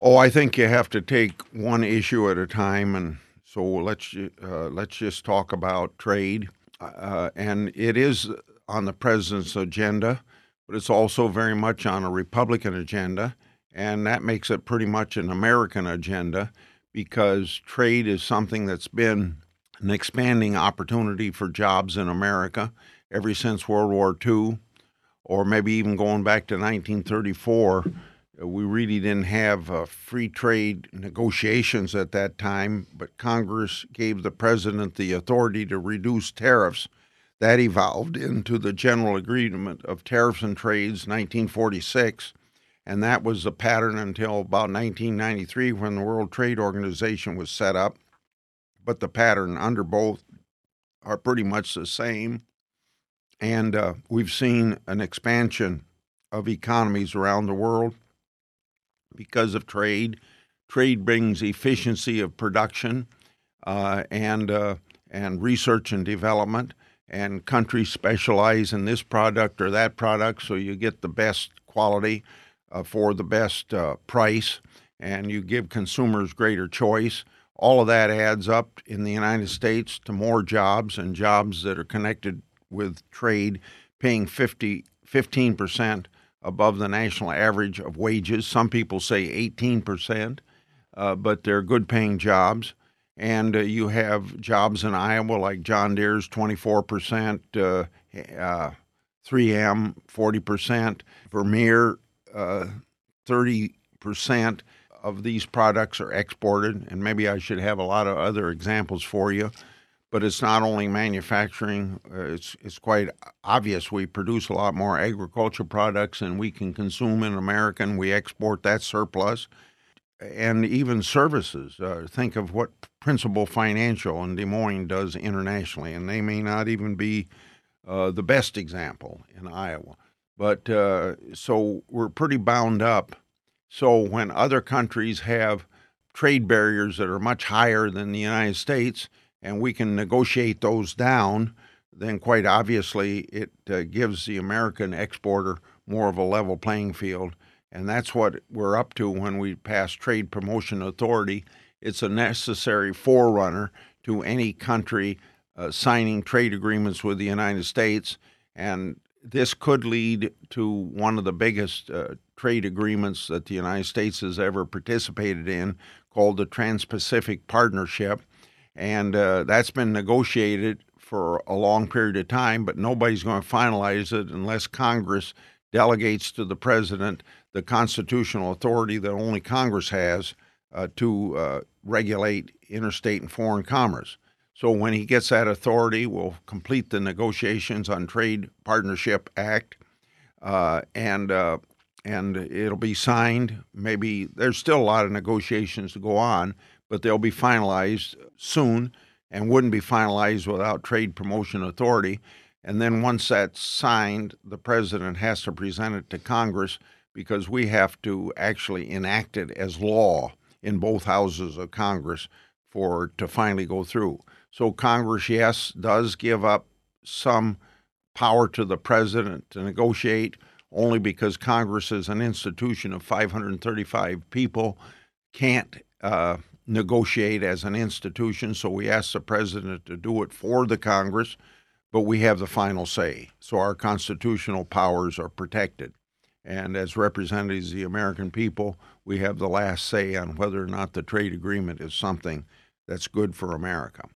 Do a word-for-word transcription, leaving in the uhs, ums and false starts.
Oh, I think you have to take one issue at a time, and so let's ju- uh, let's just talk about trade. Uh, and it is on the president's agenda, but it's also very much on a Republican agenda, and that makes it pretty much an American agenda because trade is something that's been an expanding opportunity for jobs in America ever since World War two, or maybe even going back to nineteen thirty-four. Uh, We really didn't have uh, free trade negotiations at that time, but Congress gave the president the authority to reduce tariffs. That evolved into the General Agreement of Tariffs and Trades, nineteen forty-six, and that was the pattern until about nineteen ninety-three when the World Trade Organization was set up. But the pattern under both are pretty much the same, and uh, we've seen an expansion of economies around the world because of trade. Trade brings efficiency of production uh, and uh, and research and development. And countries specialize in this product or that product, so you get the best quality uh, for the best uh, price, and you give consumers greater choice. All of that adds up in the United States to more jobs and jobs that are connected with trade, paying fifty, fifteen percent above the national average of wages. Some people say eighteen percent, uh, but they're good paying jobs. And uh, you have jobs in Iowa like John Deere's twenty-four percent, uh, uh, three M forty percent, Vermeer uh, thirty percent of these products are exported. And maybe I should have a lot of other examples for you. But it's not only manufacturing, uh, it's, it's quite obvious we produce a lot more agricultural products than we can consume in America, and we export that surplus. And even services. Uh, think of what Principal Financial in Des Moines does internationally, and they may not even be uh, the best example in Iowa. But uh, so we're pretty bound up. So when other countries have trade barriers that are much higher than the United States, and we can negotiate those down, then quite obviously it uh, gives the American exporter more of a level playing field. And that's what we're up to when we pass Trade Promotion Authority. It's a necessary forerunner to any country uh, signing trade agreements with the United States. And this could lead to one of the biggest uh, trade agreements that the United States has ever participated in, called the Trans-Pacific Partnership. And uh, that's been negotiated for a long period of time, but nobody's going to finalize it unless Congress delegates to the president the constitutional authority that only Congress has uh, to uh, regulate interstate and foreign commerce. So when he gets that authority, we'll complete the negotiations on Trade Partnership Act, uh, and uh, and it'll be signed. Maybe there's still a lot of negotiations to go on, but they'll be finalized soon and wouldn't be finalized without Trade Promotion Authority. And then once that's signed, the president has to present it to Congress because we have to actually enact it as law in both houses of Congress for it to finally go through. So Congress, yes, does give up some power to the president to negotiate, only because Congress is an institution of five hundred thirty-five people, can't uh, negotiate as an institution. So we ask the president to do it for the Congress, but we have the final say. So our constitutional powers are protected. And as representatives of the American people, we have the last say on whether or not the trade agreement is something that's good for America.